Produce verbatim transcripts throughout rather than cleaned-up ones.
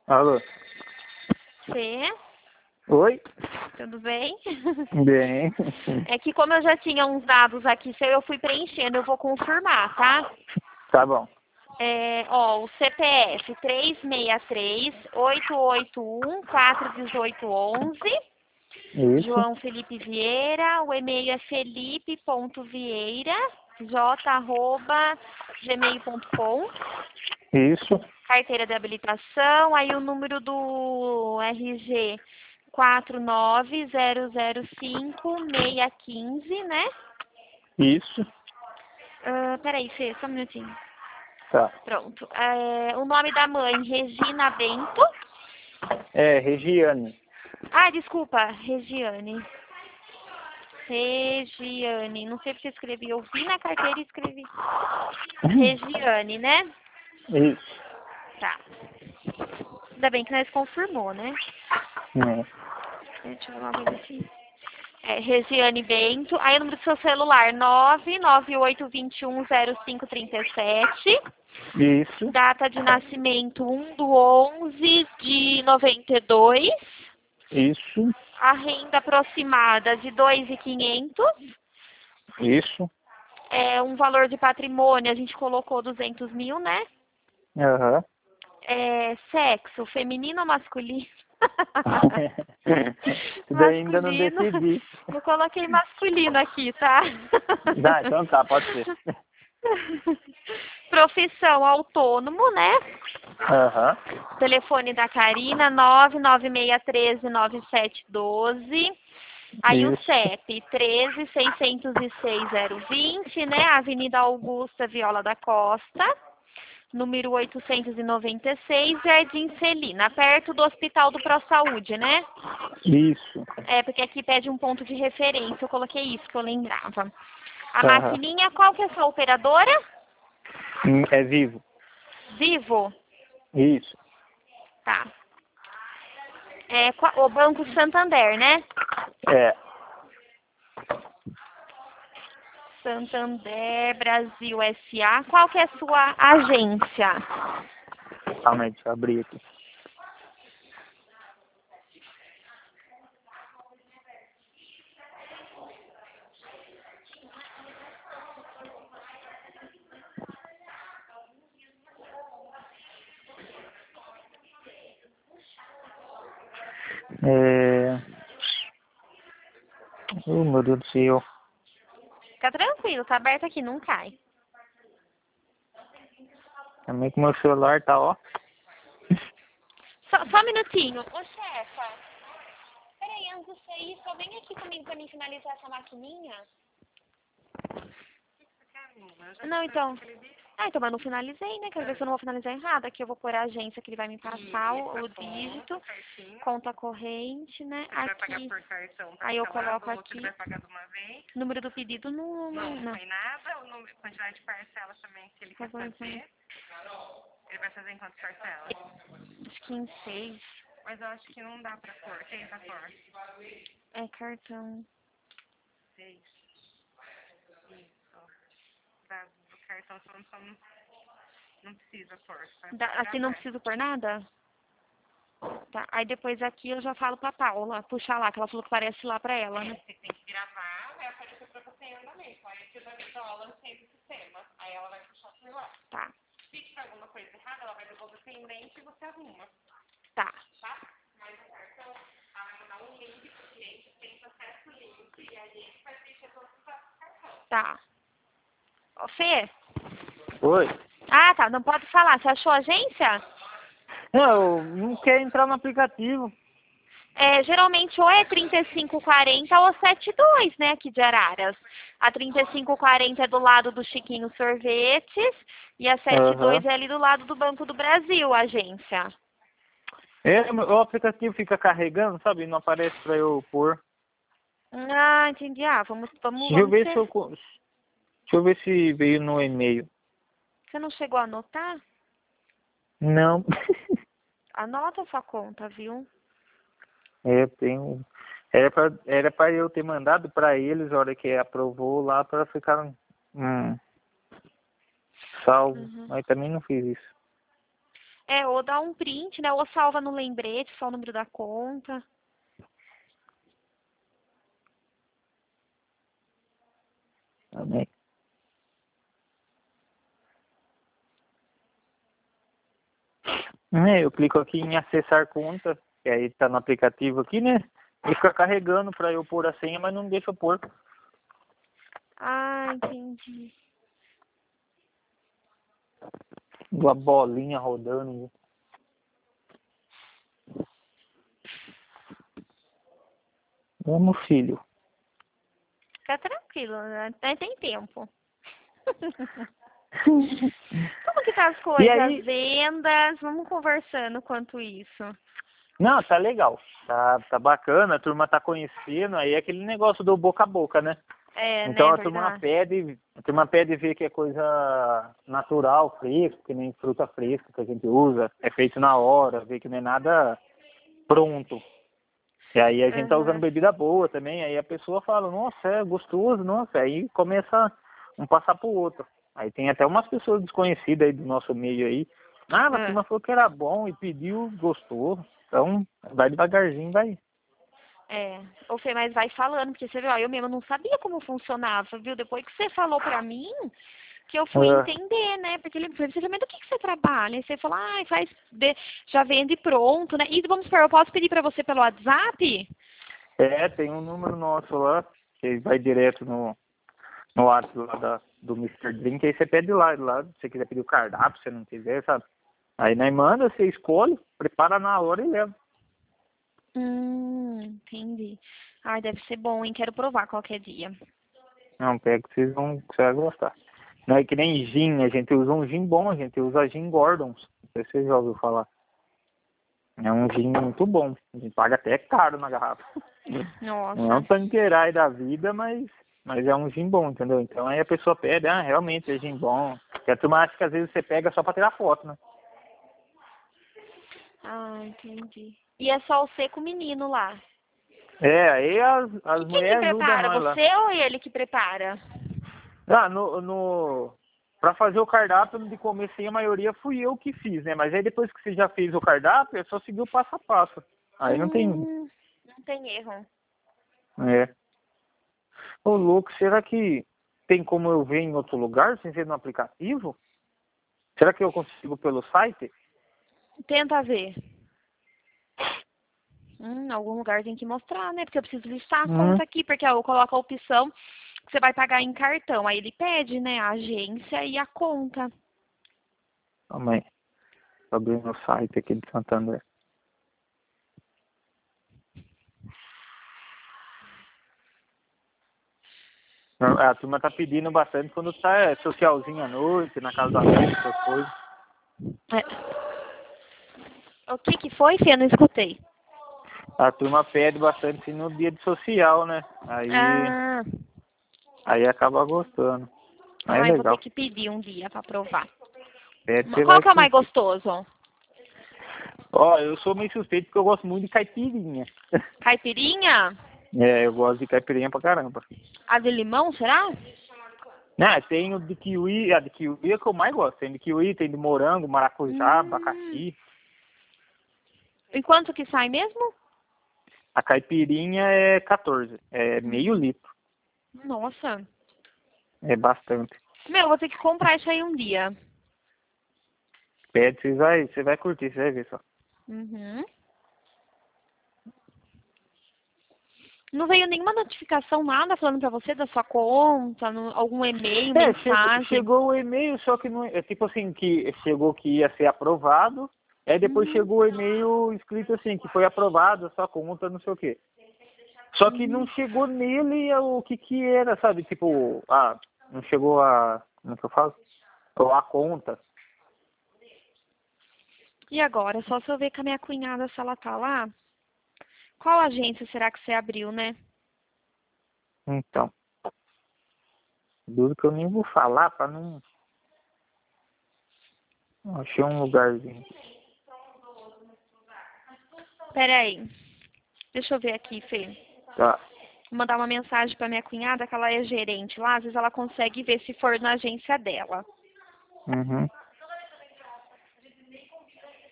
Alô? Fê, Oi? tudo bem? Bem. É que como eu já tinha uns dados aqui seu, eu fui preenchendo, eu vou confirmar, tá? Tá bom. É, ó, o C P F três seis três, oito oito um, quatro um oito um um. Isso. João Felipe Vieira, o e-mail é felipe.vieira, j arroba gmail ponto com. Isso. Carteira de habilitação, aí o número do R G quatro nove zero zero cinco seis um cinco, né? Isso. Ah, peraí, Fê, só um minutinho. Tá. Pronto. É, o nome da mãe, Regina Bento. É, Regiane. Ah, desculpa, Regiane. Regiane, não sei porque eu escrevi. Eu vi na carteira e escrevi. Regiane, né? Isso. Tá. Ainda bem que nós confirmou, né? É. Deixa eu ver uma coisa aqui. É, Regiane Bento. Aí o número do seu celular, nove nove oito dois um zero cinco três sete. Isso. Data de nascimento um do onze de noventa e dois. Isso. A renda aproximada de dois mil e quinhentos. Isso. É, um valor de patrimônio, a gente colocou duzentos mil, né? Aham. É, sexo, feminino ou masculino? Isso daí ainda não Masculino. decidi. Eu coloquei masculino aqui, tá? Ah, então tá, pode ser. Profissão autônomo, né? Aham. Telefone da Karina, nove nove seis um três nove sete um dois. Aí o Isso. C E P, treze seiscentos e seis zero vinte, né? Avenida Augusta Viola da Costa, número oitocentos e noventa e seis, Jardim Celina, perto do Hospital do ProSaúde, né? Isso. É, porque aqui pede um ponto de referência, eu coloquei isso que eu lembrava. A Aham. maquininha, qual que é a sua operadora? Hum, É vivo. Vivo? Isso. Tá. É, qua- o Banco Santander, né? É. Santander Brasil S A. Qual que é a sua agência? Calma aí, deixa eu abrir aqui. É... Oh, meu Deus do céu. Fica tranquilo, tá aberto aqui, não cai. Também que meu celular tá, ó. Só, só um minutinho. Ô, chefa, peraí, antes de você ir, só vem aqui comigo pra mim finalizar essa maquininha. Não, então. Ah, então, mas não finalizei, né? Quero ver se eu não vou finalizar errado. Aqui eu vou pôr a agência que ele vai me passar o, o dígito, conta corrente, né? Aqui. Aí eu coloco aqui. Número do pedido não. Não, não. Tem nada, o número, quantidade de parcelas também que ele quer Por favor, fazer. Ele vai fazer em quantas parcelas? acho que em seis. Mas eu acho que não dá pra cor. Tem pra cor? É cartão. Seis. Isso. Da, do cartão só não, só não, não precisa cor. Só Da- aqui não preciso pôr nada? Tá. Aí depois aqui eu já falo pra Paula, puxar lá, que ela falou que parece lá pra ela, né? Você tem que gravar, vai aparecer pra você em andamento. Aí você vai visualizar sempre o sistema. Aí ela vai puxar por lá. Tá. Se tiver alguma coisa errada, ela vai devolver pendente e você arruma. Tá. Tá? Mas o cartão, ela vai mandar um link pro cliente, tem acesso ao link e aí ele vai preencher todos os dados do cartão. Tá. Ô, Fê? Oi. Ah, tá. Não pode falar. Você achou a agência? Não, eu não quero entrar no aplicativo. É, geralmente ou é trinta e cinco quarenta ou setenta e dois, né, aqui de Araras. A trinta e cinco quarenta é do lado do Chiquinho Sorvetes e a setenta e dois Aham. é ali do lado do Banco do Brasil, a agência. É, o aplicativo fica carregando, sabe? Não aparece pra eu pôr. Ah, entendi. Ah, vamos, vamos, Deixa eu vamos ver se ser. eu... co- Deixa eu ver se veio no e-mail. Você não chegou a anotar? Não. Anota a sua conta, viu? É, tem... Era pra, era pra eu ter mandado pra eles, a hora que aprovou lá, pra ficar hum, salvo. Uhum. Mas também não fiz isso. É, ou dá um print, né? Ou salva no lembrete, só o número da conta. Também. É, eu clico aqui em acessar conta, que aí tá no aplicativo aqui, né? E fica carregando pra eu pôr a senha, mas não deixa eu pôr. Ah, entendi. Uma bolinha rodando. Vamos, filho. Fica tranquilo, né? Até tem tempo. Como que tá as coisas? E aí? As vendas? Vamos conversando quanto isso. Não, tá legal. Tá, tá bacana, a turma tá conhecendo, aí é aquele negócio do boca a boca, né? É, Então né? a turma Verdade. pede, a turma pede ver que é coisa natural, fresco, que nem fruta fresca que a gente usa, é feito na hora, ver que não é nada pronto. E aí a gente tá usando Uhum. bebida boa também, aí a pessoa fala, nossa, é gostoso, nossa, aí começa um passar pro outro. Aí tem até umas pessoas desconhecidas aí do nosso meio aí. Ah, a É. turma falou que era bom e pediu, gostou. Então, vai devagarzinho, vai. É. Ô, Fê, mas vai falando, porque você viu, ó, eu mesma não sabia como funcionava, viu? Depois que você falou pra mim, que eu fui Ah, entender, né? Porque ele falou, você também do que, que você trabalha? E você falou, ah, faz, de- já vende pronto, né? E vamos supor, eu posso pedir pra você pelo WhatsApp? é, tem um número nosso lá, que vai direto no, no WhatsApp lá da, do mister Drink, aí você pede lá, lá, se você quiser pedir o cardápio, se você não quiser, sabe? Aí nós manda, você escolhe, prepara na hora e leva. Hum, entendi. Ai, deve ser bom, hein? Quero provar qualquer dia. Não, pega que vocês vão, que você vai gostar. Não é que nem gin, a gente usa um gin bom, a gente usa gin Gordons. Não sei se você já ouviu falar. É um gin muito bom. A gente paga até caro na garrafa. Não é um Nossa. tanqueray da vida, mas, mas é um gin bom, entendeu? Então aí a pessoa pede, ah, realmente é gin bom. Porque a turma acha que às vezes você pega só pra tirar foto, né? Ah, entendi. E é só você com o menino lá. É, aí as, E as quem que mulheres ajudam prepara? nós lá. Você ou ele que prepara? Ah, no, no, pra fazer o cardápio de comer sem a maioria fui eu que fiz, né? Mas aí depois que você já fez o cardápio, é só seguir o passo a passo. Aí não tem. Hum, não tem erro. É. Ô, louco, será que tem como eu ver em outro lugar sem ser no aplicativo? Será que eu consigo pelo site? Tenta ver. Hum, algum lugar tem que mostrar, né? Porque eu preciso listar a Hum, conta aqui, porque eu coloco a opção que você vai pagar em cartão. Aí ele pede, né, a agência e a conta. calma aí. Tô abrindo o site aqui de Santander. A turma tá pedindo bastante quando tá socialzinho à noite, na casa da amiga, essas coisas. É. O que que foi, Fê? Eu não escutei. A turma pede bastante no dia de social, né? Aí, Ah, aí acaba gostando. Aí é ai, vou ter legal. que pedir um dia pra provar. Pede, Mas você qual vai que é o mais curtir. gostoso? Ó, eu sou meio suspeito porque eu gosto muito de caipirinha. Caipirinha? É, eu gosto de caipirinha pra caramba. A de limão, será? Né, tem o de kiwi, a de kiwi é a que eu mais gosto. Tem de kiwi, tem de morango, maracujá, Hum. abacaxi. E quanto que sai mesmo? A caipirinha é quatorze, é meio Hum. litro. Nossa. É bastante. Meu, eu vou ter que comprar isso aí um dia. Pede, você vai, você vai curtir, você vai ver só. Uhum. Não veio nenhuma notificação, nada falando pra você da sua conta, no- algum e-mail, É, chegou, mensagem. chegou o e-mail, só que não, é tipo assim, que chegou que ia ser aprovado, aí depois Hum, chegou o e-mail escrito assim, que foi aprovado, sua conta, não sei o quê. Só que não hum. chegou nele o que que era, sabe? Tipo, ah, não chegou a, como é que eu falo? Ou a conta. E agora? Só se eu ver com a minha cunhada se ela tá lá. Qual agência será que você abriu, né? Então, duro que eu nem vou falar pra não... Achei um lugarzinho. Pera aí. Deixa eu ver aqui, Fê. Tá. Vou mandar uma mensagem pra minha cunhada, que ela é gerente lá. Às vezes ela consegue ver se for na agência dela. Uhum.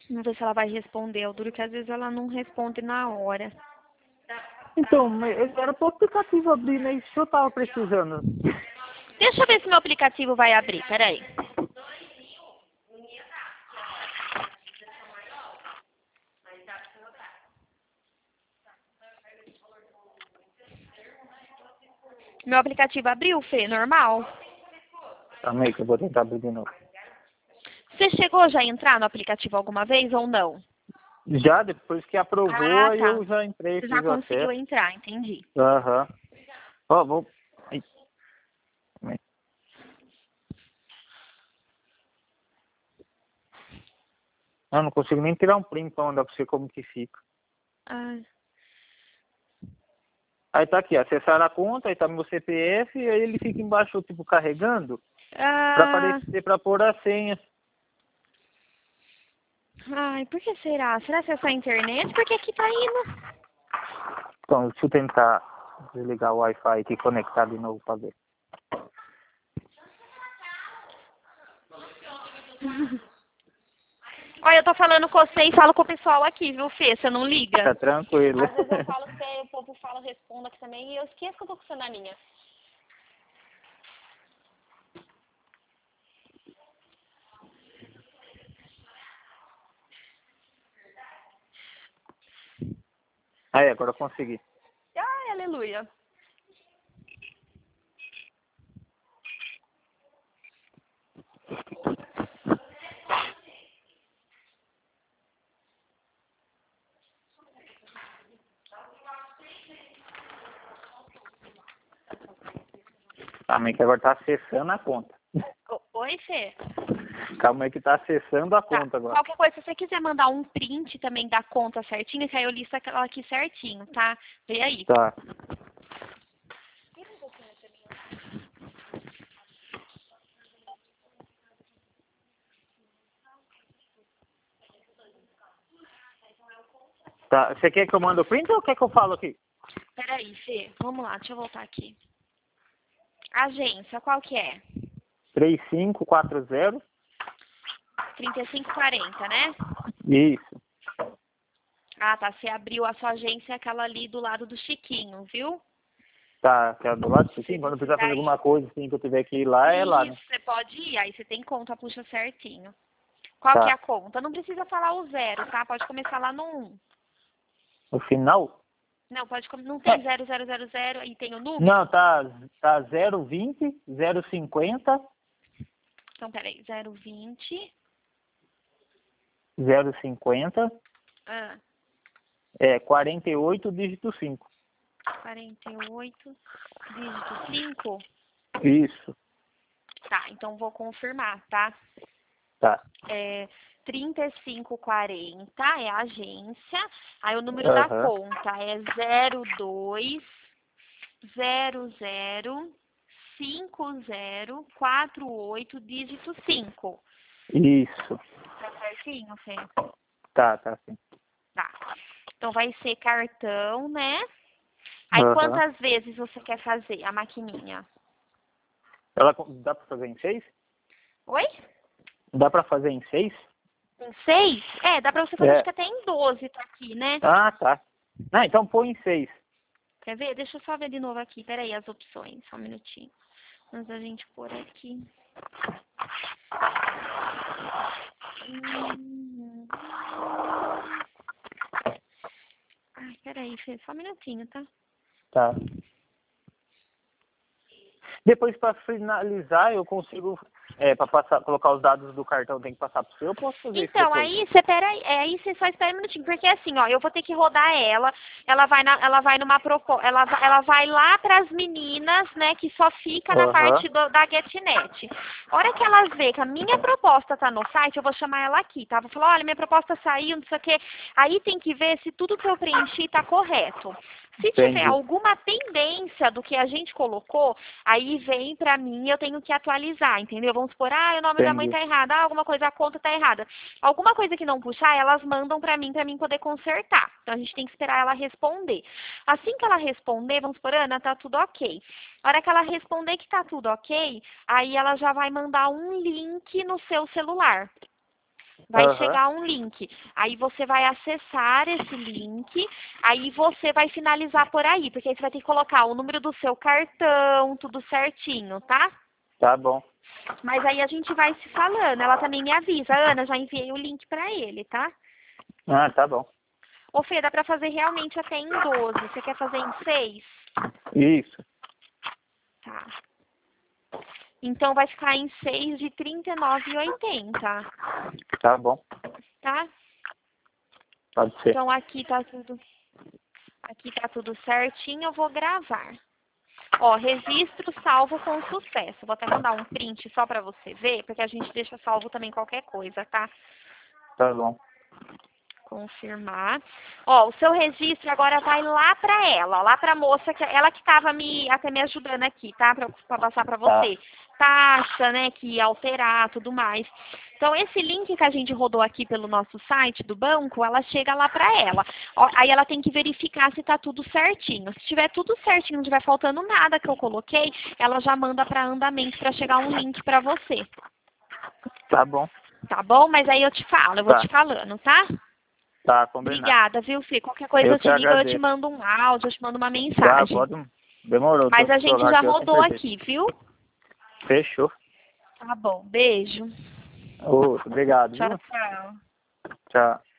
Vamos ver se ela vai responder. O duro que às vezes ela não responde na hora. Então, mas era pro aplicativo abrir, né? Isso eu tava precisando. Deixa eu ver se meu aplicativo vai abrir, peraí. Meu aplicativo abriu, Fê? Normal? Calma aí que eu vou tentar abrir de novo. Você chegou já a entrar no aplicativo alguma vez ou não? Já, depois que aprovou, Ah, aí tá. eu já entrei, Você fiz já o conseguiu acesso. entrar, entendi. Aham. Ó, vou... Ai. Calma aí. Eu não consigo nem tirar um print pra mandar pra você como que fica. Ah, Aí tá aqui, acessar a conta, aí tá meu C P F, e aí ele fica embaixo, tipo, carregando, pra ah, aparecer, pra pôr a senha. ai, por que será? Será que é só a internet? Porque aqui tá indo. Então, deixa eu tentar desligar o Wi-Fi aqui e conectar de novo pra ver. Olha, eu tô falando com você e falo com o pessoal aqui, viu, Fê? Você não liga? Tá tranquilo. Às vezes eu falo que você, o povo fala, responda aqui também e eu esqueço que eu tô com você na linha. Aí, agora eu consegui. Ai, aleluia. Calma aí que agora tá acessando a conta. O- Oi, Fê? Calma aí que tá acessando a Tá. conta agora. Qualquer coisa, se você quiser mandar um print também da conta certinho, que aí eu listo aquela aqui certinho, tá? Vê aí. Tá. Tá. Você quer que eu mande o print ou quer que eu falo aqui? Peraí, Fê. Vamos lá, deixa eu voltar aqui. Agência, qual que é? três cinco quatro zero. trinta e cinco quarenta, né? Isso. Ah, tá. Você abriu a sua agência, aquela ali do lado do Chiquinho, viu? Tá, que é do lado assim, quando precisar fazer alguma coisa assim que eu tiver que ir lá, é lá, né? Isso, você pode ir. Aí você tem conta, puxa certinho. Qual Tá. que é a conta? Não precisa falar o zero, tá? Pode começar lá no um. No final? Não, pode com- não tem zero zero zero zero e tem o número? Não, tá, tá zero vinte, zero cinquenta, Então, peraí. zero vinte. zero cinquenta, Ah, é quarenta e oito, dígito cinco. quarenta e oito. Dígito cinco. Isso. Tá, então vou confirmar, tá? Tá. É, trinta e cinco quarenta é a agência. Aí o número da Aham. conta é zero dois zero zero cinco zero quatro oito, dígito cinco. Isso. Tá certinho, Fê? Tá, tá sim. Tá. Então vai ser cartão, né? Aí Aham. quantas vezes você quer fazer a maquininha? Ela co- dá pra fazer em seis? Oi? Dá pra fazer em seis? Em seis? É, dá pra você fazer É. acho que até em doze, tá aqui, né? Ah, tá. Não, então põe em seis. Quer ver? Deixa eu só ver de novo aqui. Peraí, as opções. Só um minutinho. Antes da gente pôr aqui. Hum. Ai, peraí, Fê. Só um minutinho, tá? Tá. Depois pra finalizar eu consigo, é, pra passar, colocar os dados do cartão, tem que passar pro seu, eu posso fazer isso Então, depois? aí você pera aí, é, aí você só espera um minutinho, porque assim, ó, eu vou ter que rodar ela, ela vai na, ela vai numa propo, ela, vai- ela vai lá pras meninas, né, que só fica na Aham. parte do, da GetNet. A hora que elas vê que a minha proposta tá no site, eu vou chamar ela aqui, tá? Vou falar, olha, minha proposta saiu, não sei o quê. Aí tem que ver se tudo que eu preenchi tá correto. Se tiver Entendi. alguma pendência do que a gente colocou, aí vem pra mim e eu tenho que atualizar, entendeu? Vamos supor, ah, o nome da mãe Entendi. tá errado, ah, alguma coisa, a conta tá errada. Alguma coisa que não puxar, elas mandam pra mim, pra mim poder consertar. Então a gente tem que esperar ela responder. Assim que ela responder, vamos supor, Ana, tá tudo ok. A hora que ela responder que tá tudo ok, aí ela já vai mandar um link no seu celular. Vai Aham. chegar um link. Aí você vai acessar esse link, aí você vai finalizar por aí, porque aí você vai ter que colocar o número do seu cartão, tudo certinho, tá? Tá bom. Mas aí a gente vai se falando. Ela também me avisa, Ana, já enviei o link pra ele, tá? Ah, tá bom. Ô Fê, dá pra fazer realmente até em doze. Você quer fazer em seis? Isso. Tá. Então vai ficar em seis de trinta e nove reais e oitenta centavos, Tá bom. tá? Pode ser. Então aqui tá tudo, aqui tá tudo certinho, eu vou gravar. Ó, registro salvo com sucesso. Vou até mandar um print só pra você ver, porque a gente deixa salvo também qualquer coisa, tá? Tá bom. Confirmar. Ó, o seu registro agora vai lá pra ela, lá pra moça, que ela que tava me, até me ajudando aqui, tá? Pra, pra passar pra você. Taxa, né, que ia alterar, tudo mais. Então, esse link que a gente rodou aqui pelo nosso site do banco, ela chega lá pra ela. Ó, aí ela tem que verificar se tá tudo certinho. Se tiver tudo certinho, não tiver faltando nada que eu coloquei, ela já manda pra andamento pra chegar um link pra você. Tá bom. Tá bom? Mas aí eu te falo, eu vou Tá. te falando, tá? Tá, combinado. Obrigada, viu, Fê? Qualquer coisa Eu eu que te ligo, eu te agradeço. mando um áudio, eu te mando uma Tá, mensagem. pode. Demorou. Mas tô a com o gente celular já aqui, eu rodou sempre aqui, viu? vejo. Fechou. Tá bom, beijo. Ô, obrigado, Tchau, viu? tchau. Tchau.